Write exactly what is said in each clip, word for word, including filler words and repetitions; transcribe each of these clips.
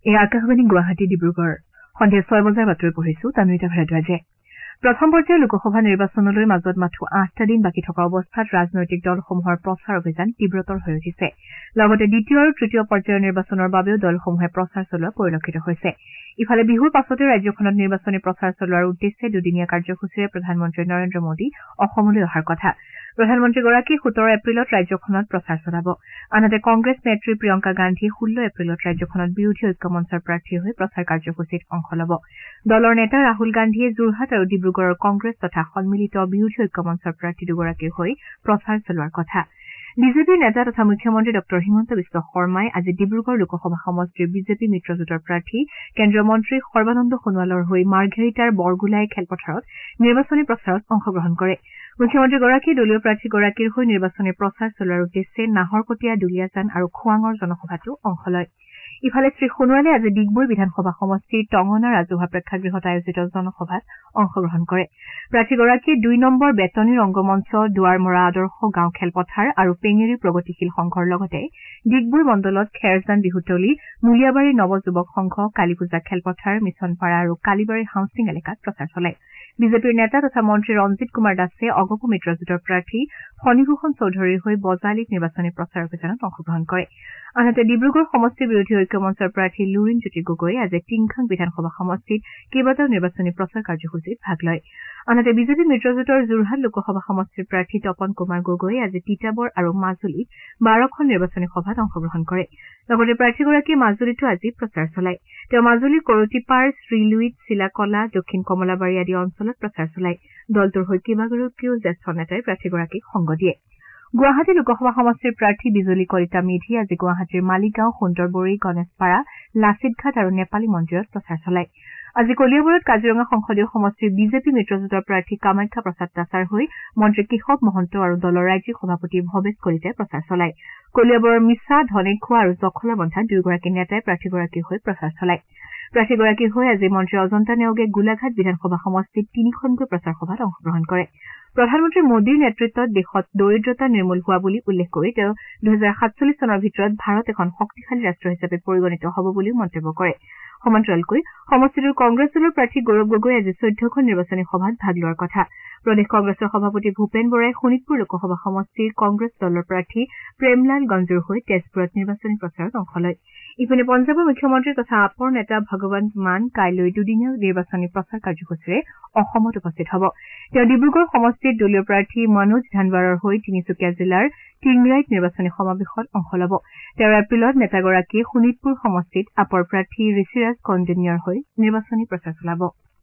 এই আকাশবাণী গুৱাহাটী ডিব্ৰুগড় সন্ধিয়া ছয় বজাৰ বাতৰি পঢ়িছো তানুৰিতা ভাৰদ্বাজে প্ৰথম পৰ্যায়ৰ লোকসভা নিৰ্বাচনলৈ মাজত মাথো আঠটা দিন বাকী থকা অৱস্থাত ৰাজনৈতিক দলসমূহৰ প্ৰচাৰ অভিযান তীব্ৰতৰ হৈ উঠিছে লগতে দ্বিতীয় আৰু তৃতীয় পৰ্যায়ৰ নিৰ্বাচনৰ বাবেও দলসমূহে প্ৰচাৰ চলোৱা পৰিলক্ষিত হৈছে ইফালে বিহুৰ পাছতে ৰাজ্যখনত নিৰ্বাচনী প্ৰচাৰ চলোৱাৰ উদ্দেশ্যে দুদিনীয়া কাৰ্যসূচীৰে প্ৰধানমন্ত্ৰী নৰেন্দ্ৰ মোদী অসমলৈ অহাৰ কথা প্ৰধানমন্ত্ৰীগৰাকীয়ে সোতৰ এপ্ৰিলত ৰাজ্যখনত প্ৰচাৰ চলাব আনহাতে কংগ্ৰেছ নেত্ৰী প্ৰিয়ংকা গান্ধীয়ে ষোল্ল এপ্ৰিলত ৰাজ্যখনত বিৰোধী ঐক্য মঞ্চৰ প্ৰাৰ্থী হৈ প্ৰচাৰ কাৰ্যসূচীত অংশ ল'ব দলৰ নেতা ৰাহুল গান্ধীয়ে যোৰহাট আৰু ডিব্ৰুগড়ৰ কংগ্ৰেছ তথা সন্মিলিত বিৰোধী ঐক্য মঞ্চৰ প্ৰাৰ্থী দুগৰাকীৰ হৈ প্ৰচাৰ চলোৱাৰ কথা বিজেপিৰ নেতা তথা মুখ্যমন্ত্ৰী ডঃ হিমন্ত বিশ্ব শৰ্মাই আজি ডিব্ৰুগড় লোকসভা সমষ্টিৰ বিজেপি মিত্ৰজোঁটৰ প্ৰাৰ্থী কেন্দ্ৰীয় মন্ত্ৰী সৰ্বানন্দ সোণোৱালৰ হৈ মাৰ্ঘেৰিটাৰ বৰগোলাই খেলপথাৰত নিৰ্বাচনী প্ৰচাৰত অংশগ্ৰহণ কৰে মুখ্যমন্ত্ৰীগৰাকীয়ে দলীয় প্ৰাৰ্থীগৰাকীৰ হৈ নিৰ্বাচনী প্ৰচাৰ চলোৱাৰ উদ্দেশ্যে নাহৰকটীয়া দুলীয়াজান আৰু খোৱাঙৰ জনসভাতো অংশ লয় ইফালে শ্ৰী সোণোৱালে আজি ডিগবৈ বিধানসভা সমষ্টিৰ টঙনা ৰাজহুৱা প্ৰেক্ষাগৃহত আয়োজিত জনসভাত অংশগ্ৰহণ কৰে প্ৰাৰ্থীগৰাকীয়ে দুই নম্বৰ বেতনী ৰংগমঞ্চ দুৱাৰমৰা আদৰ্শ গাঁও খেলপথাৰ আৰু পেঙেৰী প্ৰগতিশীল সংঘৰ লগতে ডিগবৈ মণ্ডলত খেৰজান বিহুতলী মুলিয়াবাৰী নৱযুৱক সংঘ কালীপূজা খেলপথাৰ মিছনপাৰা আৰু কালিবাৰী হাউচিং এলেকাত প্ৰচাৰ চলায় বিজেপিৰ নেতা তথা মন্ত্ৰী ৰঞ্জিত কুমাৰ দাসে অগপ মিত্ৰজোঁটৰ প্ৰাৰ্থী ফণীভূষণ চৌধুৰীৰ হৈ বজালিত নিৰ্বাচনী প্ৰচাৰ অভিযানত অংশগ্ৰহণ কৰে আনহাতে ডিব্ৰুগড় সমষ্টি বিৰোধী ঐক্য মঞ্চৰ প্ৰাৰ্থী লুৰিণ জ্যোতি গগৈয়ে আজি টিংখাং বিধানসভা সমষ্টিত কেইবাটাও নিৰ্বাচনী প্ৰচাৰ কাৰ্যসূচীত ভাগ লয় আনহাতে বিজেপি মিত্ৰজোঁটৰ যোৰহাট লোকসভা সমষ্টিৰ প্ৰাৰ্থী তপন কুমাৰ গগৈয়ে আজি তিতাবৰ আৰু মাজুলীত বাৰখন নিৰ্বাচনী সভাত অংশগ্ৰহণ কৰে লগতে প্ৰাৰ্থীগৰাকীয়ে মাজুলীতো আজি প্ৰচাৰ চলায় তেওঁ মাজুলীৰ কৰতিপাৰ শ্ৰীলুইত চিলাকলা দক্ষিণ কমলাবাৰী আদি অঞ্চলত প্ৰচাৰ চলায় দলটোৰ হৈ কেইবাগৰাকীও জ্যেষ্ঠ নেতাই প্ৰাৰ্থীগৰাকীক সংগ দিয়ে গুৱাহাটী লোকসভা সমষ্টিৰ প্ৰাৰ্থী বিজলী কলিতা মেধি আজি গুৱাহাটীৰ মালিগাঁও সুন্দৰবৰী গণেশপাৰা লাচিতঘাট আৰু নেপালী মন্দিৰত প্ৰচাৰ চলায় আজি কলিয়াবৰত কাজিৰঙা সংসদীয় সমষ্টিৰ বিজেপি মিত্ৰজোঁটৰ প্ৰাৰ্থী কামাখ্যা প্ৰসাদ দাসাৰ হৈ মন্ত্ৰী কেশৱ মহন্ত আৰু দলৰ ৰাজ্যিক সভাপতি ভৱেশ কলিতাই প্ৰচাৰ চলায় কলিয়াবৰৰ মিছা ধনেখোৱা আৰু জখলাবন্ধাত দুয়োগৰাকী নেতাই প্ৰাৰ্থীগৰাকীৰ হৈ প্ৰচাৰ চলায় প্ৰাৰ্থীগৰাকীৰ হৈ আজি মন্ত্ৰী অজন্তা নেওগে গোলাঘাট বিধানসভা সমষ্টিত তিনিখনকৈ প্ৰচাৰ সভাত অংশগ্ৰহণ কৰে প্ৰধানমন্ত্ৰী মোদীৰ নেতৃত্বত দেশত দৰিদ্ৰতা নিৰ্মূল হোৱা বুলি উল্লেখ কৰি তেওঁ দুহেজাৰ সাতচল্লিশ চনৰ ভিতৰত ভাৰত এখন শক্তিশালী ৰাষ্ট্ৰ হিচাপে পৰিগণিত হ'ব বুলিও মন্তব্য কৰে সমান্তৰালকৈ সমষ্টিটোৰ কংগ্ৰেছ দলৰ প্ৰাৰ্থী গৌৰৱ গগৈ আজি চৈধ্যখন নিৰ্বাচনী সভাত ভাগ লোৱাৰ কথা প্ৰদেশ কংগ্ৰেছৰ সভাপতি ভূপেন বৰাই শোণিতপুৰ লোকসভা সমষ্টিৰ কংগ্ৰেছ দলৰ প্ৰাৰ্থী প্ৰেমলাল গঞ্জুৰ হৈ তেজপুৰত নিৰ্বাচনী প্ৰচাৰত অংশ লয় ইপিনে পঞ্জাৱৰ মুখ্যমন্ত্ৰী তথা আপৰ নেতা ভগৱন্ত মান কাইলৈ দুদিনীয়া নিৰ্বাচনী প্ৰচাৰ কাৰ্যসূচীৰে অসমত উপস্থিত হ'ব তেওঁ ডিব্ৰুগড় সমষ্টিত দলীয় প্ৰাৰ্থী মনোজ ধানৱাৰৰ হৈ তিনিচুকীয়া জিলাৰ টিংৰাইত নিৰ্বাচনী সমাৱেশত অংশ ল'ব তেৰ এপ্ৰিলত নেতাগৰাকীয়ে শোণিতপুৰ সমষ্টিত আপৰ প্ৰাৰ্থী ঋষিৰাজ কৌণ্ডিন্যৰ হৈ নিৰ্বাচনী প্ৰচাৰ চলাব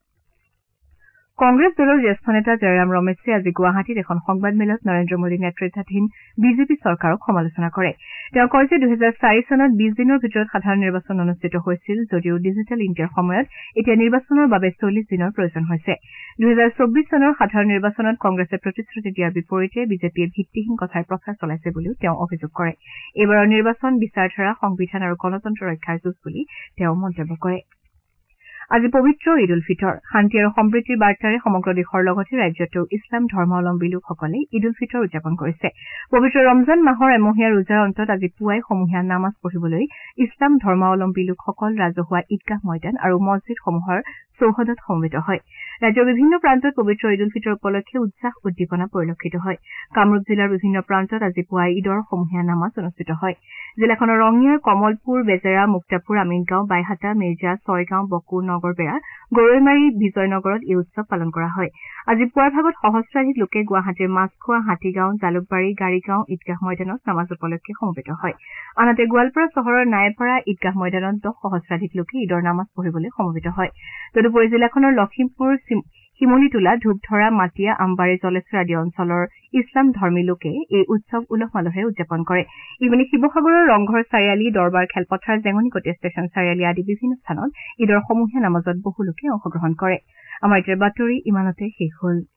কংগ্ৰেছ দলৰ জ্যেষ্ঠ নেতা জয়ৰাম ৰমেশে আজি গুৱাহাটীত এখন সংবাদমেলত নৰেন্দ্ৰ মোদী নেতৃত্বাধীন বিজেপি চৰকাৰক সমালোচনা কৰে তেওঁ কয় যে দুহেজাৰ চাৰি চনত বিশ দিনৰ ভিতৰত সাধাৰণ নিৰ্বাচন অনুষ্ঠিত হৈছিল যদিও ডিজিটেল ইণ্ডিয়াৰ সময়ত এতিয়া নিৰ্বাচনৰ বাবে চল্লিশ দিনৰ প্ৰয়োজন হৈছে দুহেজাৰ চৌবিশ চনৰ সাধাৰণ নিৰ্বাচনত কংগ্ৰেছে প্ৰতিশ্ৰুতি দিয়াৰ বিপৰীতে বিজেপিয়ে ভিত্তিহীন কথাৰ প্ৰচাৰ চলাইছে বুলিও তেওঁ অভিযোগ কৰে এইবাৰৰ নিৰ্বাচন বিচাৰধাৰা সংবিধান আৰু গণতন্ত্ৰ ৰক্ষাৰ যুঁজ বুলি তেওঁ মন্তব্য কৰে আজি পবিত্ৰ ঈদ উল ফিতৰ শান্তি আৰু সমৃদ্ধিৰ বাৰ্তাৰে সমগ্ৰ দেশৰ লগতে ৰাজ্যতো ইছলাম ধৰ্মাৱলম্বী লোকসকলে ঈদ উল ফিতৰ উদযাপন কৰিছে পবিত্ৰ ৰমজান মাহৰ এমহীয়া ৰোজাৰ অন্তত আজি পুৱাই সমূহীয়া নামাজ পঢ়িবলৈ ইছলাম ধৰ্মাৱলম্বী লোকসকল ৰাজহুৱা ঈদগাহ ময়দান আৰু মছজিদসমূহৰ চৌহদত সমবেত হয় ৰাজ্যৰ বিভিন্ন প্ৰান্তত পবিত্ৰ ঈদ উল ফিতৰ উপলক্ষে উৎসাহ উদ্দীপনা পৰিলক্ষিত হয় কামৰূপ জিলাৰ বিভিন্ন প্ৰান্তত আজি পুৱাই ঈদৰ সমূহীয়া নামাজ অনুষ্ঠিত হয় জিলাখনৰ ৰঙিয়াৰ কমলপুৰ বেজেৰা মুক্তাপুৰ আমিনগাঁও বাইহাটা মিৰ্জা ছয়গাঁও বকো নগৰবেৰা গৰৈমাৰী বিজয়নগৰত এই উৎসৱ পালন কৰা হয় আজি পুৱাৰ ভাগত সহস্ৰাধিক লোকে গুৱাহাটীৰ মাছখোৱা হাতীগাঁও জালুকবাৰী গাড়ীগাঁও ঈদগাহ ময়দানত নামাজ উপলক্ষে সমবেত হয় আনহাতে গোৱালপাৰা চহৰৰ নাইপাৰা ঈদগাহ ময়দানত দহ সহস্ৰাধিক লোকে ঈদৰ নামাজ পঢ়িবলৈ সমবেত হয় তদুপৰি জিলাখনৰ লখিমপুৰ শিমলীটোলা ধূপধৰা মাটিয়া আমবাৰী জলেশ্বৰ আদি অঞ্চলৰ ইছলাম ধৰ্মী লোকে এই উৎসৱ উলহ মালহেৰে উদযাপন কৰে ইপিনে শিৱসাগৰৰ ৰংঘৰ চাৰিআলি দৰবাৰ খেলপথাৰ জেঙনিকটীয়া ষ্টেচন চাৰিআলি আদি বিভিন্ন স্থানত ঈদৰ সমূহীয়া নামাজত বহু লোকে অংশগ্ৰহণ কৰে আমাৰ এতিয়া বাতৰি ইমানতে শেষ হ'ল